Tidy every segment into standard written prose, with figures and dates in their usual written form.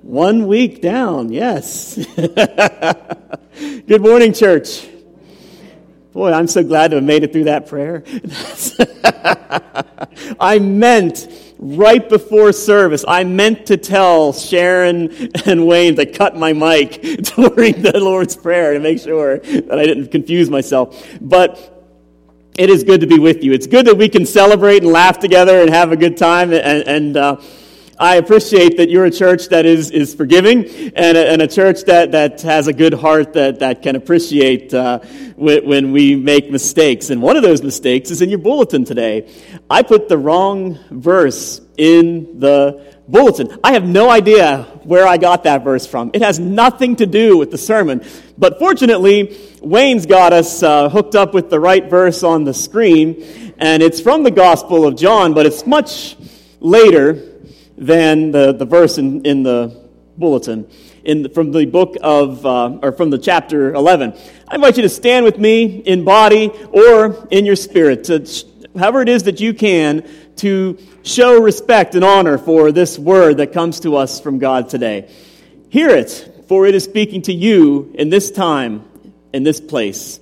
1 week down, yes. Good morning, church. Boy, I'm so glad to have made it through that prayer. I meant right before service, I meant to tell Sharon and Wayne to cut my mic during the Lord's Prayer to make sure that I didn't confuse myself. But it is good to be with you. It's good that we can celebrate and laugh together and have a good time. And I appreciate that you're a church that is forgiving and a church that has a good heart that can appreciate when we make mistakes. And one of those mistakes is in your bulletin today. I put the wrong verse in the bulletin. I have no idea where I got that verse from. It has nothing to do with the sermon. But fortunately, Wayne's got us hooked up with the right verse on the screen. And it's from the Gospel of John, but it's much later than the verse in the bulletin, from the book of, or from the chapter 11. I invite you to stand with me in body or in your spirit, however it is that you can, to show respect and honor for this word that comes to us from God today. Hear it, for it is speaking to you in this time, in this place.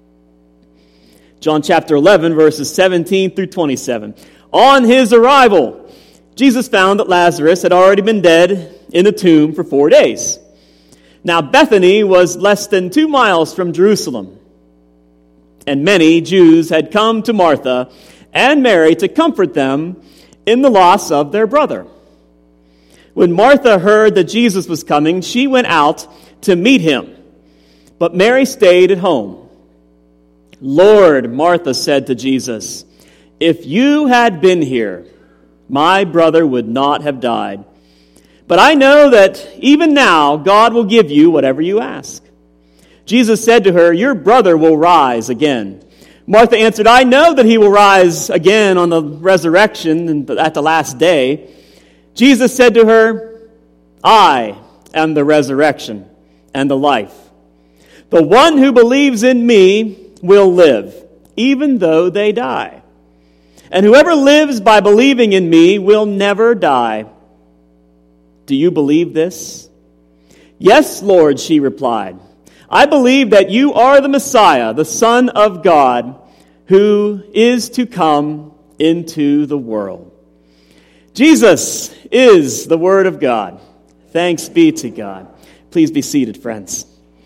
John chapter 11, verses 17 through 27. On his arrival, Jesus found that Lazarus had already been dead in the tomb for 4 days. Now Bethany was less than 2 miles from Jerusalem, and many Jews had come to Martha and Mary to comfort them in the loss of their brother. When Martha heard that Jesus was coming, she went out to meet him, but Mary stayed at home. "Lord," Martha said to Jesus, "if you had been here, my brother would not have died. But I know that even now God will give you whatever you ask." Jesus said to her, "Your brother will rise again." Martha answered, "I know that he will rise again on the resurrection and at the last day." Jesus said to her, "I am the resurrection and the life. The one who believes in me will live, even though they die. And whoever lives by believing in me will never die. Do you believe this?" "Yes, Lord," she replied. "I believe that you are the Messiah, the Son of God, who is to come into the world." Jesus is the Word of God. Thanks be to God. Please be seated, friends.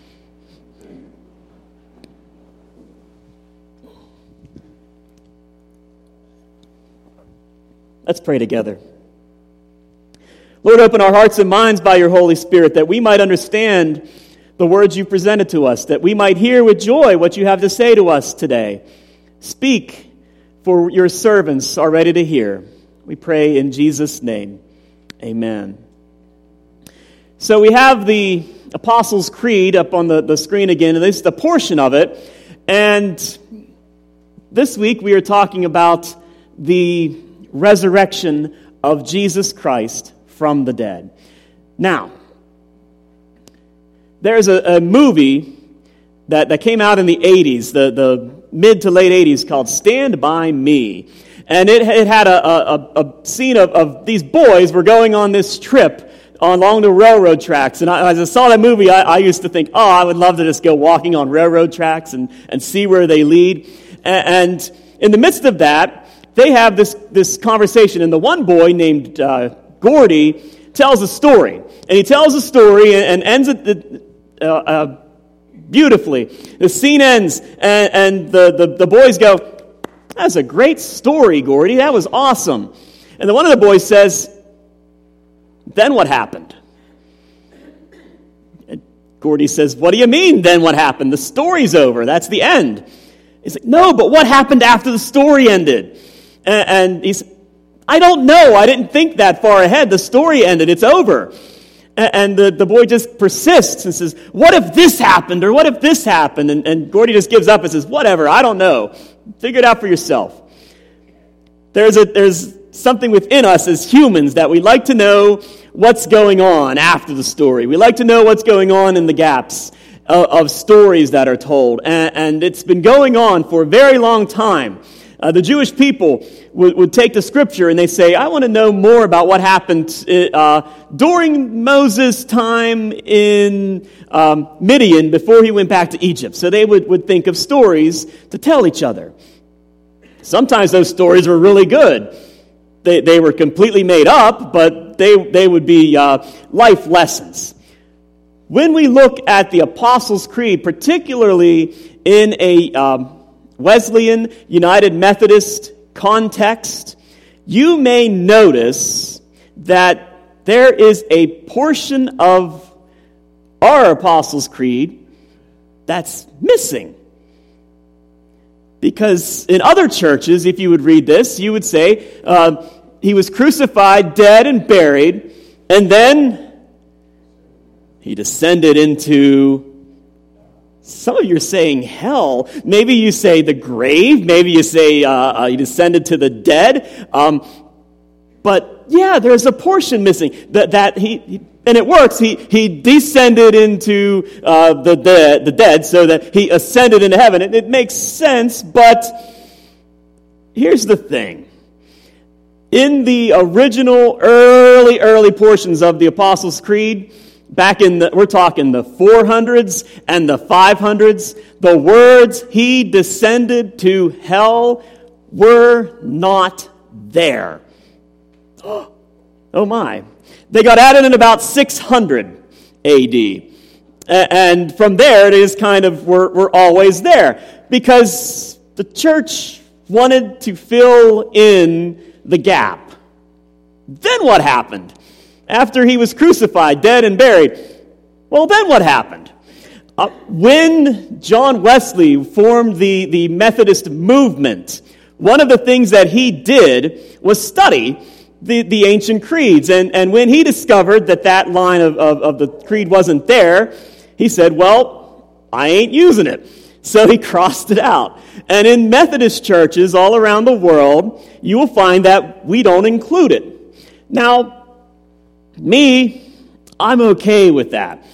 Let's pray together. Lord, open our hearts and minds by your Holy Spirit that we might understand the words you presented to us, that we might hear with joy what you have to say to us today. Speak, for your servants are ready to hear. We pray in Jesus' name. Amen. So we have the Apostles' Creed up on the screen again, and this is the portion of it. And this week we are talking about the resurrection of Jesus Christ from the dead. Now, there's a movie that came out in the 80s, the mid to late 80s, called Stand By Me. And it had a scene of these boys were going on this trip along the railroad tracks. And as I saw that movie, I used to think, oh, I would love to just go walking on railroad tracks and see where they lead. And in the midst of that, they have this conversation, and the one boy named Gordy tells a story. And he tells a story and ends it beautifully. The scene ends, and the boys go, "That's a great story, Gordy. That was awesome." And then one of the boys says, "Then what happened?" And Gordy says, "What do you mean, then what happened? The story's over. That's the end." He's like, "No, but what happened after the story ended?" And he's, "I don't know. I didn't think that far ahead. The story ended. It's over." And the boy just persists and says, "What if this happened? Or what if this happened?" And Gordy just gives up and says, "Whatever. I don't know. Figure it out for yourself." There's something within us as humans that we like to know what's going on after the story. We like to know what's going on in the gaps of stories that are told. And it's been going on for a very long time. The Jewish people would take the scripture and they say, I want to know more about what happened during Moses' time in Midian before he went back to Egypt. So they would think of stories to tell each other. Sometimes those stories were really good. They were completely made up, but they would be life lessons. When we look at the Apostles' Creed, particularly in a Wesleyan United Methodist context, you may notice that there is a portion of our Apostles' Creed that's missing. Because in other churches, if you would read this, you would say, he was crucified, dead, and buried, and then he descended into... Some of you are saying hell. Maybe you say the grave. Maybe you say he descended to the dead. But yeah, there's a portion missing. That he and it works. He descended into the dead, so that he ascended into heaven. It makes sense. But here's the thing: in the original early portions of the Apostles' Creed, back we're talking the 400s and the 500s, the words, he descended to hell, were not there. Oh my. They got added in about 600 AD. And from there, it is kind of, we're always there. Because the church wanted to fill in the gap. Then what happened? After he was crucified, dead, and buried, well, then what happened? When John Wesley formed the Methodist movement, one of the things that he did was study the ancient creeds. And when he discovered that line of the creed wasn't there, he said, well, I ain't using it. So he crossed it out. And in Methodist churches all around the world, you will find that we don't include it. Now, I'm okay with that.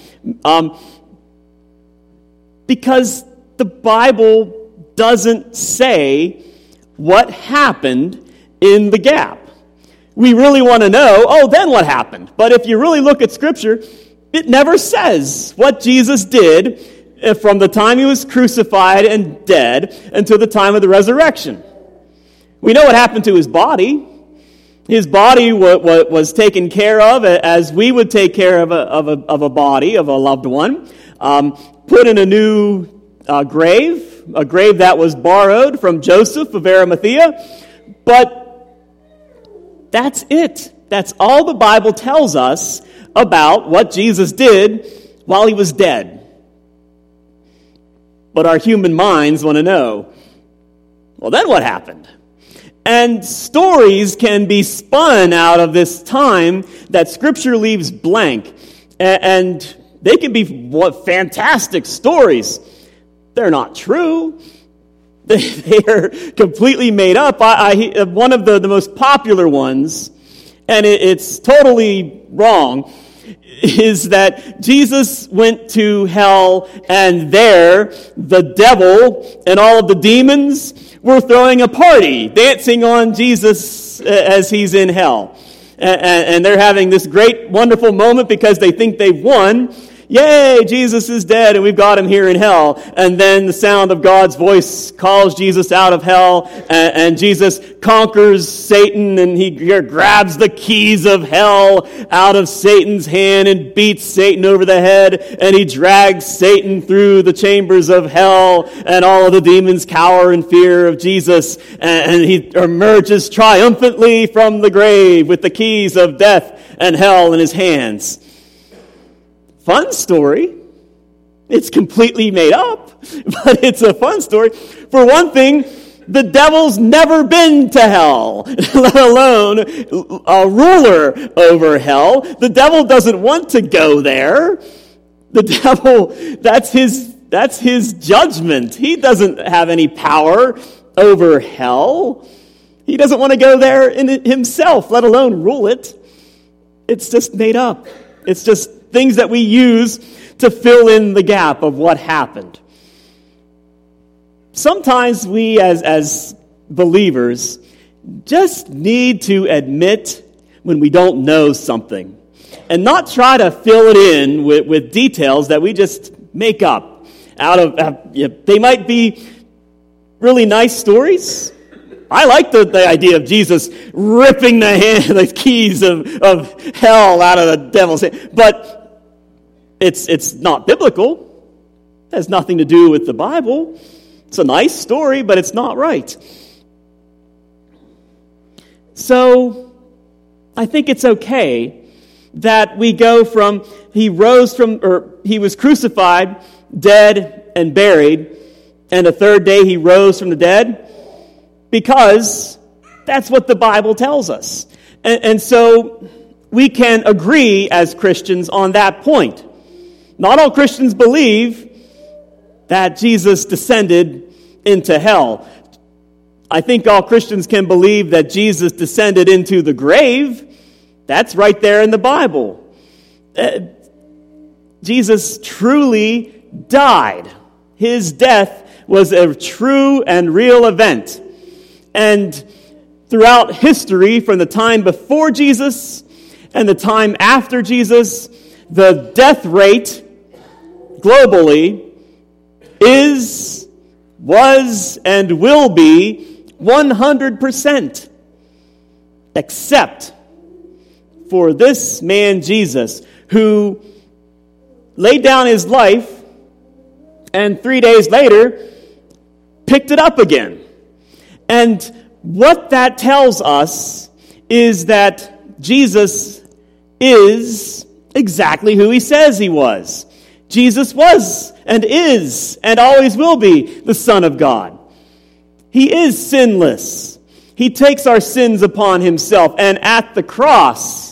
Because the Bible doesn't say what happened in the gap. We really want to know, then what happened? But if you really look at Scripture, it never says what Jesus did from the time he was crucified and dead until the time of the resurrection. We know what happened to his body. His body was taken care of as we would take care of a body, of a loved one. Put in a new grave, a grave that was borrowed from Joseph of Arimathea. But that's it. That's all the Bible tells us about what Jesus did while he was dead. But our human minds want to know, well, then what happened? And stories can be spun out of this time that Scripture leaves blank. And they can be fantastic stories. They're not true. They are completely made up. One of the most popular ones, and it's totally wrong, is that Jesus went to hell, and there the devil and all of the demons were throwing a party, dancing on Jesus as he's in hell. And they're having this great, wonderful moment because they think they've won. Yay, Jesus is dead and we've got him here in hell. And then the sound of God's voice calls Jesus out of hell, and Jesus conquers Satan, and he grabs the keys of hell out of Satan's hand and beats Satan over the head, and he drags Satan through the chambers of hell, and all of the demons cower in fear of Jesus, and he emerges triumphantly from the grave with the keys of death and hell in his hands. Fun story. It's completely made up, but it's a fun story. For one thing, the devil's never been to hell, let alone a ruler over hell. The devil doesn't want to go there. The devil, that's his judgment. He doesn't have any power over hell. He doesn't want to go there in himself, let alone rule it. It's just made up. It's just things that we use to fill in the gap of what happened. Sometimes we, as believers just need to admit when we don't know something and not try to fill it in with details that we just make up out of, they might be really nice stories. I like the idea of Jesus ripping the keys of hell out of the devil's hand, but it's not biblical. It has nothing to do with the Bible. It's a nice story, but it's not right. So I think it's okay that we go from he was crucified, dead, and buried, and the third day he rose from the dead, because that's what the Bible tells us. And so we can agree as Christians on that point. Not all Christians believe that Jesus descended into hell. I think all Christians can believe that Jesus descended into the grave. That's right there in the Bible. Jesus truly died. His death was a true and real event. And throughout history, from the time before Jesus and the time after Jesus, the death rate globally was, and will be 100%, except for this man Jesus, who laid down his life and 3 days later picked it up again. And what that tells us is that Jesus is exactly who he says he was. Jesus was and is and always will be the Son of God. He is sinless. He takes our sins upon himself, and at the cross,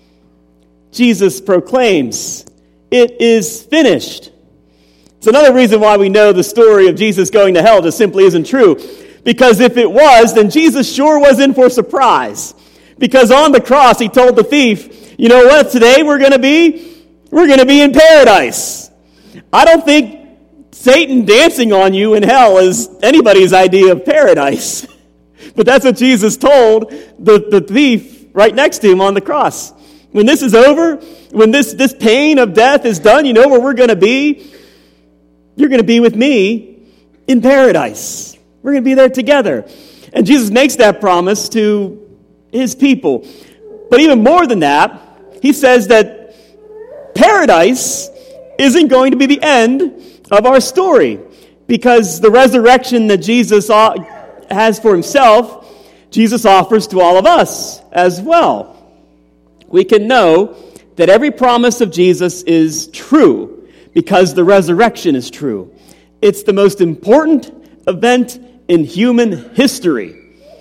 Jesus proclaims, "It is finished." It's another reason why we know the story of Jesus going to hell just simply isn't true. Because if it was, then Jesus sure was in for surprise. Because on the cross, he told the thief, you know what, today we're going to be in paradise. I don't think Satan dancing on you in hell is anybody's idea of paradise. But that's what Jesus told the thief right next to him on the cross. When this is over, when this pain of death is done, you know where we're going to be? You're going to be with me in paradise. We're going to be there together. And Jesus makes that promise to his people. But even more than that, he says that paradise isn't going to be the end of our story, because the resurrection that Jesus has for himself, Jesus offers to all of us as well. We can know that every promise of Jesus is true because the resurrection is true. It's the most important event in human history.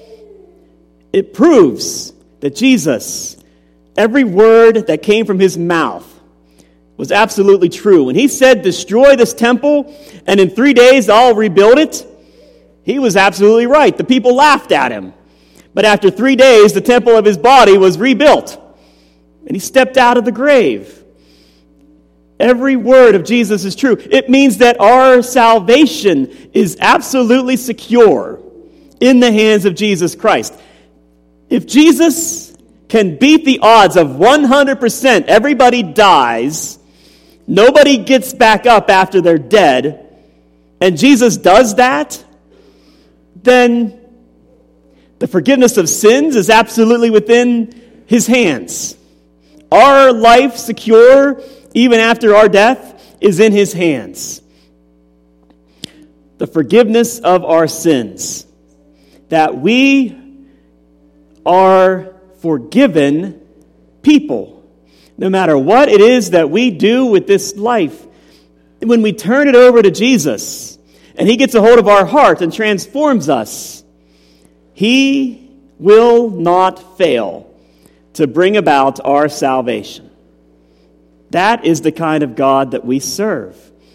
It proves that Jesus, every word that came from his mouth, was absolutely true. When he said, destroy this temple, and in 3 days I'll rebuild it, he was absolutely right. The people laughed at him. But after 3 days, the temple of his body was rebuilt, and he stepped out of the grave. Every word of Jesus is true. It means that our salvation is absolutely secure in the hands of Jesus Christ. If Jesus can beat the odds of 100%, everybody dies, nobody gets back up after they're dead, and Jesus does that, then the forgiveness of sins is absolutely within his hands. Our life secure, even after our death, is in his hands. The forgiveness of our sins. That we are forgiven people. No matter what it is that we do with this life, when we turn it over to Jesus, and he gets a hold of our heart and transforms us, he will not fail to bring about our salvation. That is the kind of God that we serve.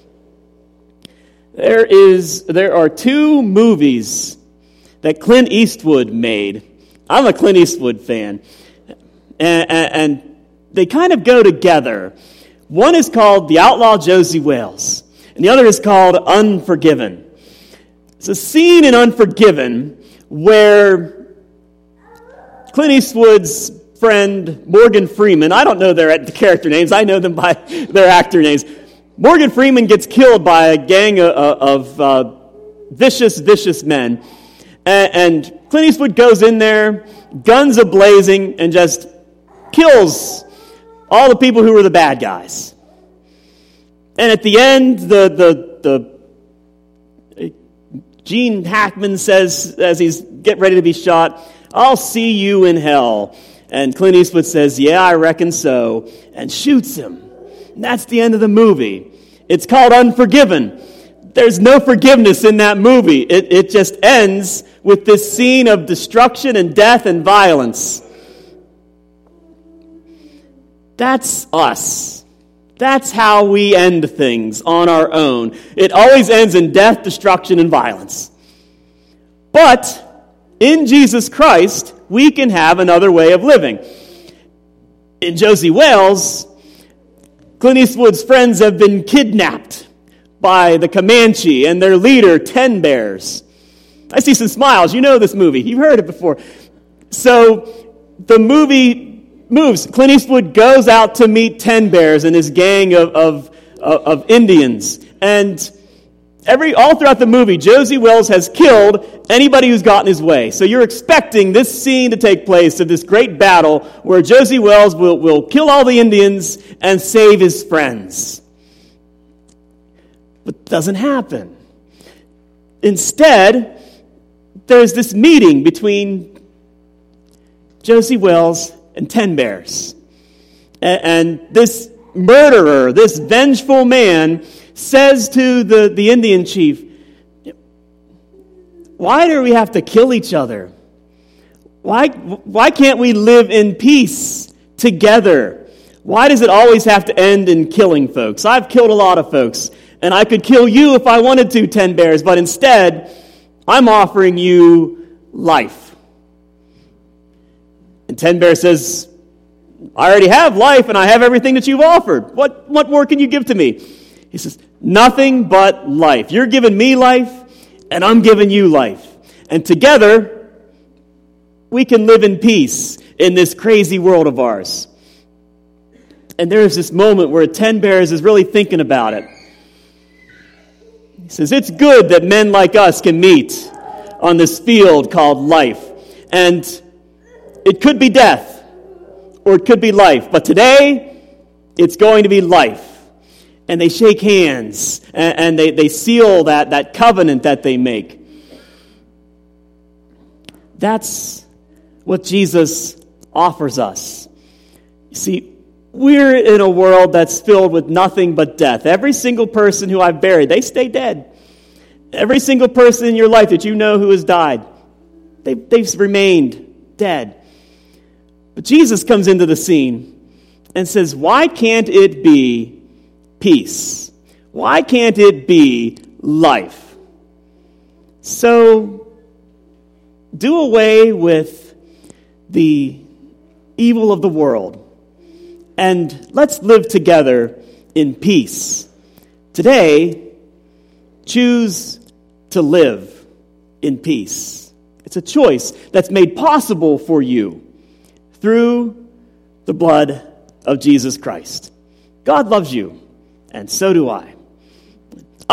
There are two movies that Clint Eastwood made. I'm a Clint Eastwood fan. And they kind of go together. One is called The Outlaw Josie Wales, and the other is called Unforgiven. It's a scene in Unforgiven where Clint Eastwood's friend Morgan Freeman, I don't know their character names, I know them by their actor names. Morgan Freeman gets killed by a gang of vicious men. And Clint Eastwood goes in there, guns a-blazing, and just kills all the people who were the bad guys. And at the end, the Gene Hackman says, as he's getting ready to be shot, "I'll see you in hell." And Clint Eastwood says, "Yeah, I reckon so," and shoots him. And that's the end of the movie. It's called Unforgiven. There's no forgiveness in that movie. It just ends with this scene of destruction and death and violence. That's us. That's how we end things on our own. It always ends in death, destruction, and violence. But in Jesus Christ, we can have another way of living. In Josie Wales, Clint Eastwood's friends have been kidnapped by the Comanche and their leader, Ten Bears. I see some smiles. You know this movie. You've heard it before. So the movie moves. Clint Eastwood goes out to meet Ten Bears and his gang of Indians. And all throughout the movie, Josie Wales has killed anybody who's gotten his way. So you're expecting this scene to take place of this great battle where Josie Wales will kill all the Indians and save his friends. But it doesn't happen. Instead, there's this meeting between Josie Wales and Ten Bears. And this murderer, this vengeful man, says to the Indian chief, "Why do we have to kill each other? Why can't we live in peace together? Why does it always have to end in killing folks? I've killed a lot of folks, and I could kill you if I wanted to, Ten Bears, but instead, I'm offering you life." And Ten Bears says, "I already have life, and I have everything that you've offered. What more can you give to me?" He says, "Nothing but life. You're giving me life, and I'm giving you life. And together, we can live in peace in this crazy world of ours." And there's this moment where Ten Bears is really thinking about it. He says, "It's good that men like us can meet on this field called life. And it could be death, or it could be life. But today, it's going to be life." And they shake hands, and they seal that covenant that they make. That's what Jesus offers us. You see, we're in a world that's filled with nothing but death. Every single person who I've buried, they stay dead. Every single person in your life that you know who has died, they've remained dead. But Jesus comes into the scene and says, "Why can't it be peace? Why can't it be life?" So, do away with the evil of the world, and let's live together in peace. Today, choose to live in peace. It's a choice that's made possible for you through the blood of Jesus Christ. God loves you, and so do I.